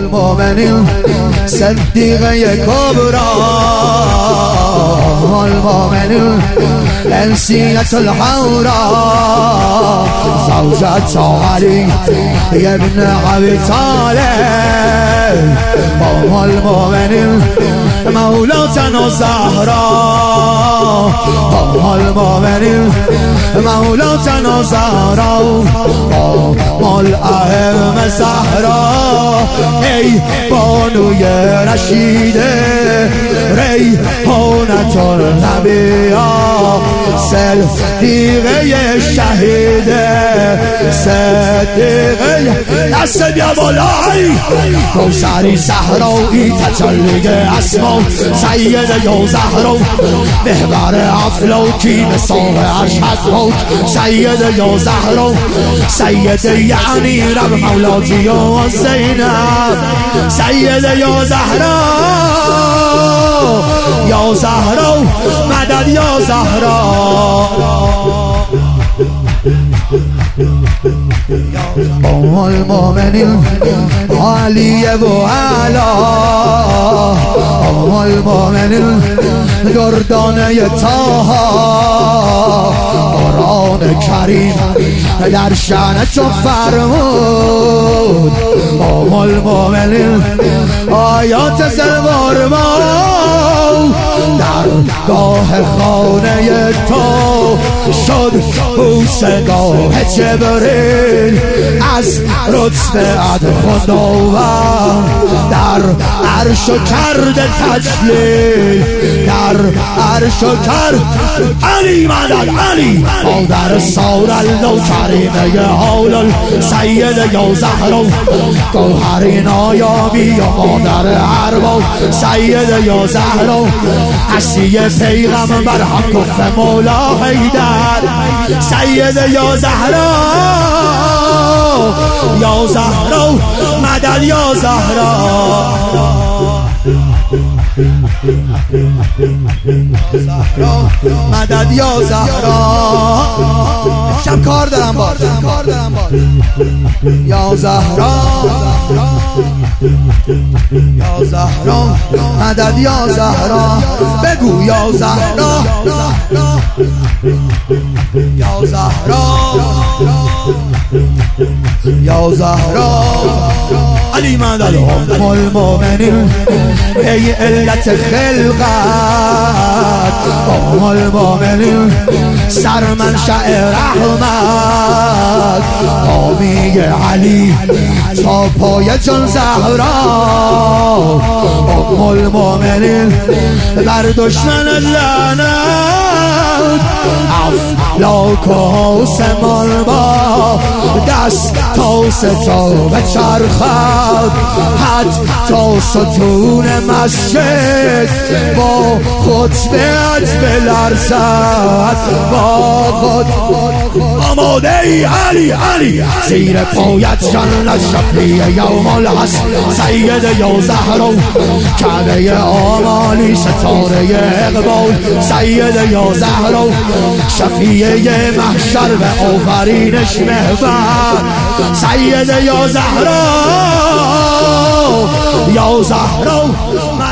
المؤمنین صدیقه کبرا، المؤمنین انسیت الحورا، زوجة علی ابن ابی طالب، المؤمنین مولاتنا زهرا، المؤمنین مولاتنا زهرا، مال ائمه زهرا، ای بانوی رشیده ریحانة الانبیا، صدیقه شهیده، صدیقه دست بیا بالایی، کوثری زهرایی تجلی اسما، سید یا زهرا محور افلاکی مثال ارشد بود، سید یا زهرا سید یعنی رب مولاتی و زینب، سید یا زهرا یا زهرا مدد یا زهرا، ام المؤمنین عالیه و اعلی، ام المؤمنین دردانه طه، قرآن کریم در شأن تو فرمود، ام المؤمنین آیات زلوار ما در گاه خانه تو شد بوسگاه جبریل، از رتبه خداوند در عرش و کرد تجلیل، در عرش و کرد علی مدد علی مادر سار الله کریمه حال سید یا زهرا، گوهر نایابی یا مادر ارباب، سید یا زهرا عصی پیغمبر هم کف مولا حیدر، سید یا زهرا یا زهرا مدد یا زهرا، مدد یا زهرا، شب کار دارم باز یا زهرا، یا زهرا مدد یا زهرا، بگو یا زهرا یا زهرا یا زهرا علی مدد، ام المؤمنین ای علت خلقت، ام المؤمنین سرمنشأ رحمت، حامی علی تا پای جان زهرا، ام المؤمنین بر دشمن لعنت، افلاک و آسمان با دست تا ستاره بچرخد، حتی ستون مسجد با خطبه‌ات بلرزد، با خود آماده ای علی علی زیر پایت جنت شفیع یوم الحشر، سید یا زهرا کعبه آمالی ستاره اقبال، سید یا زهرا شفیع محشر و آفرینش محور، سید یا زهرا یا زهرا